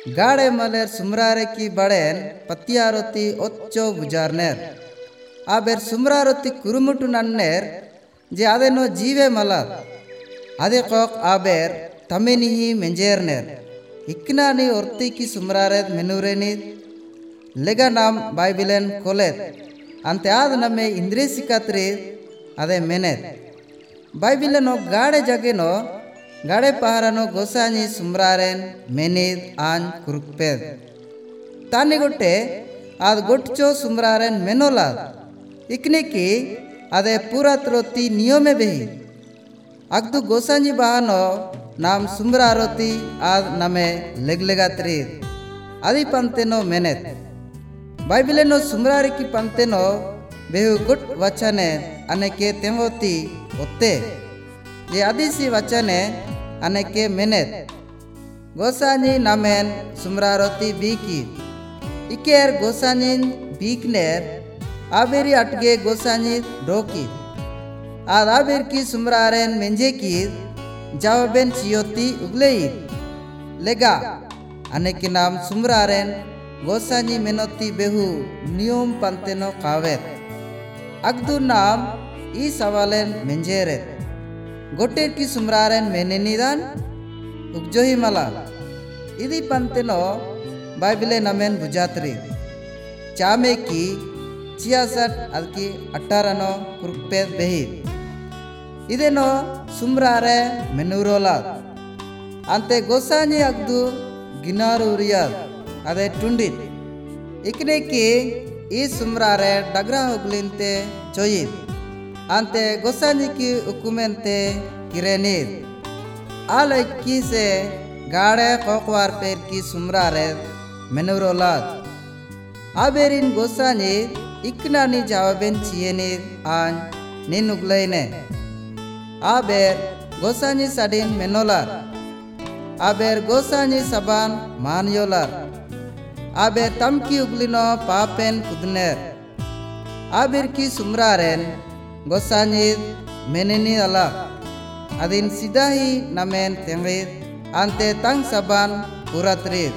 गाड़े मलेर सुमरारे की बड़ेन पत्तियारोती ओच्चो बुजारनेर आबेर सुमरारोती कुरुमुटु नन्नेर जे आदे नो जीवे मलाद आदे कोक आबेर तमेनिही मेंजेरनेर इकनानी ओर्ती की सुमरारेद मेनुरेनी लेगा नाम बाइबिलेन कोलेत अंते आद नमे इंद्रे सिकात्रे आदे मेनेत बाइबिलेनो गाड़े जगेनो गाड़े पहारानो गोसानी सुमरारेन मेनीद आन कुरुकपेद ताने गोटे आद गोटचो सुमरारेन मेनोलाद इकने की आदे पूरा त्रोती नियमे बेही अगदु गोसानी बहानो नाम सुमरारोती आद नमे लेगलेगात्री आदि पंतेनो मेनेत बाइबिलेनो सुमरारे की पंतेनो बेहु गुट वचने अने के तेमोती ओत्ते जे आदिसी वचने अने के मेनेत गोसानी नामेन सुमरारोती बीकी इकेर गोसानी बीकनेर आबेरी अटगे गोसानी डोकी आद आबेर की सुमरारेन मेंजे की जावबेन चियोती उगलेई लेगा अने के नाम सुमरारेन गोसानी मेनोती बेहु नियम पंतेनो कावेत अगदु नाम ई सवालेन मेंजेरेत गोटेर की सुमरारेन मेनेनिदान उगजोही मला इदी पंतेनो बाइबिले नमेन बुजात्री चामे की 66 अल्की 18 कुरुपेद बेही इदेनो सुमरारे मेनुरोला अंते गोसानी अगदु गिनारुरियाद अदे टुंडित इकने की ई सुमरारे डगरा हुगलिनते चोयित अंते गोसानी की उकुमेंते किरेनीद आल इक्की से गाड़े कोकवार पेर की सुमरारे मेनुरोलाद आबेरिन गोसानी इकनानी जावबेन चियेनीद आन निनुगलेने आबेर गोसानी साडिन मेनोलार आबेर गोसानी सबान मानयोलार आबेर तमकी उगलिनो पापेन कुदनेर आबेर की सुमरारेन गोसानी मेनेनी अला अदिन सिदाही नमेन तेंगीद अंते तंग सबान पुरात्रीद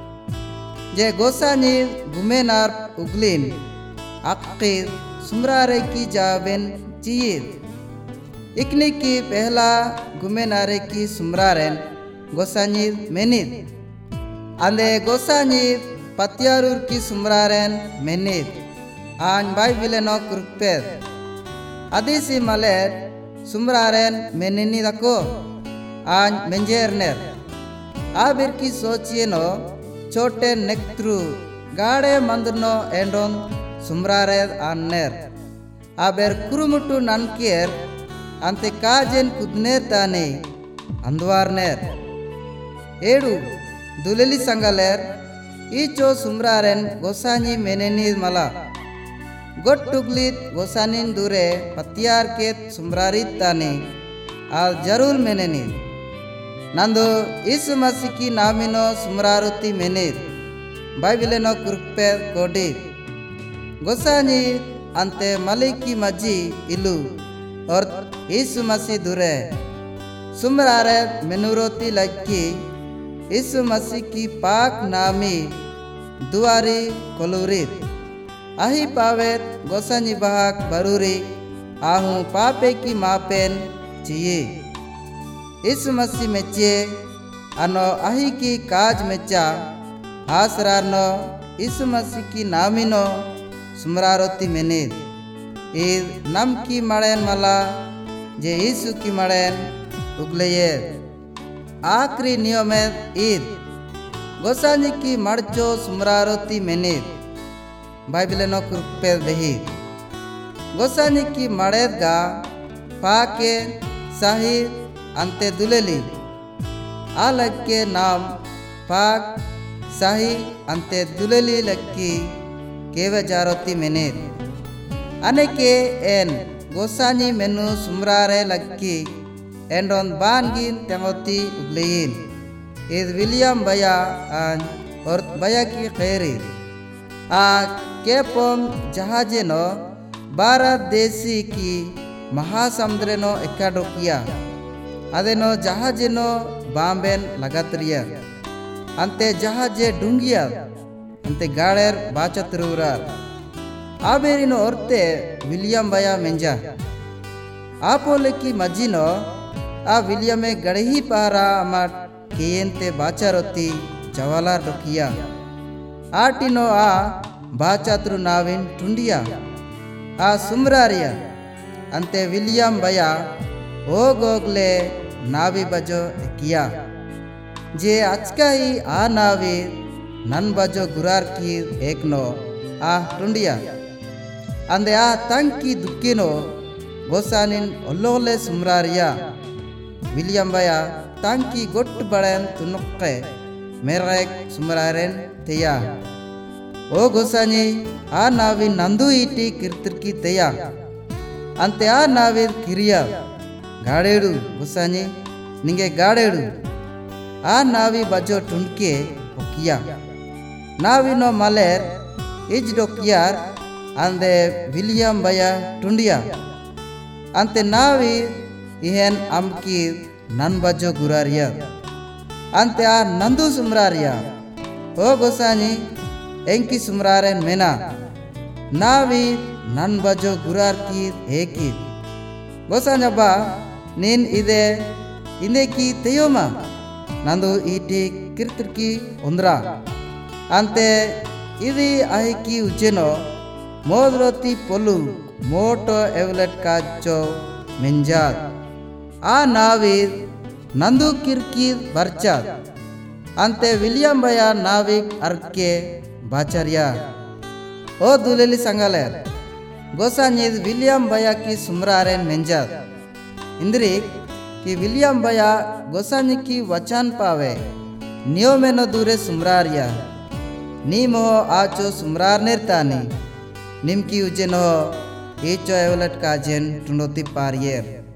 जे गोसानी गुमेनार उगलिन अक्कीद सुमरारे की जावेन चीद इकनी की पहला गुमेनारे की सुमरारेन गोसानी मेनिद अंदे गोसानी पत्यारूर की सुमरारेन मेनिद आन बाइबिलेनो कुरुपेद आदिसी मलेर सुमरारेन मेनेनी दको आन मेंजेरनेर आबिर की सोचिएनो छोटे नेक्त्रु गाड़े मंदनो एंडोन सुमरारेद आननेर आबेर कुरुमुटु ननकेर अंते काजेन कुदनेर ताने अंदवारनेर एडू दुलेली संगलेर ईचो सुमरारेन गोसानी मेनेनी मला गोट्टुगलित गोसानिन दूरे पत्यार केत सुमरारित ताने आल जरूर मेनेनी नंदो यीशु मसीह की नामिनो सुमरारुती मेनेद बाइबिलेनो कुरुपे कोडी गोसानी अंते मलिकी मजी इलू और यीशु मसीह दूरे सुमरारे मेनुरोती लक्की यीशु मसीह की पाक नामी दुआरी कोलुरित आही पावेत गोसानी बहाक बरूरी आहू पापे की मापेन चाहिए यीशु मसीह मेचे अनो आही की काज मेचा आसरानो यीशु मसीह की नामिनो सुमरारोती मेनेद ईद नम की मड़ेन मला जे यीशु की मड़ेन उगलेये आखरी नियमेद ईद गोसानी की मड़चो सुमरारोती मेनेद बाइबिलेनो कुरुपे देही गोसानी की मड़ेद गा पाके साही अंते दुलेली आलग के नाम पाक साही अंते दुलेली लक्की केवे जारोती मेनेद अने के एन गोसानी मेनु सुमरारे लक्की एंडोन बानगिन तेमोती उगलेइन इद विलियम बया आन और बया की खैरी आ केपोम जहाजेनो भारत देशी की महासमुद्रेनो एकाडोकिया अदेनो जहाजेनो बाम्बेन लगात्रिया अंते जहाजे डुंगिया अंते गाड़ेर बाचतरूरार आबेरिनो औरते विलियम बया मेंजा आपोले की मजीनो आ विलियमे गड़ही पहरा अमाट केयेंते बाचारोती जवालार डोकिया आटिनो आ बाचात्रु नाविन टुंडिया आ सुमरारिया अंते विलियम बया ओगोगले नावी बजो किया जे अचका ही आ नावी नन बजो गुरार की एकनो आ टुंडिया अंदे आ तंकी दुक्किनो गोसानिन ओल्लोले सुमरारिया विलियम बया तंकी गोट बड़ेन तुनुक्के मेरेक सुमरारेन तेया ओ गोसानी आ नावी नंदु इटी किर्तिर्की तेया अंते आ नावी किरिया गाड़ेडु गोसानी निंगे गाड़ेडु आ नावी बजो टुंके ओकिया नाविनो मलेर इज डोकियार अंदे विलियम बया टुंडिया अंते नावी इहेन अमकी नन बजो गुरारिया अंते आ नंदु सुमरारिया ओ गोसानी एंकी सुमरारेन मेना नावी नन बजो गुरार की एकी गोसान्यबा निन इदे इंदे की तेयोमा नंदु इटी किर्तिर्की उंद्रा अंते इदी आहिकी उचेनो मोदरोती पोलु मोटो एवलेट काचो मिंजात आ नाविक नंदु किरकी बरचात अंते विलियम बया नाविक अर्के बाचरिया ओ दुलेली संगलेर गोसानीद विलियम बया की सुमरारेन मिंजात इंद्रिक कि विलियम बया गोसानी की वचन पावे नियोमेनो दूरे सुमरारिया नीमो आचो सुमरार निर्तानी निमकी उजेनो एचो एवलट काजेन टुंडोती पारियर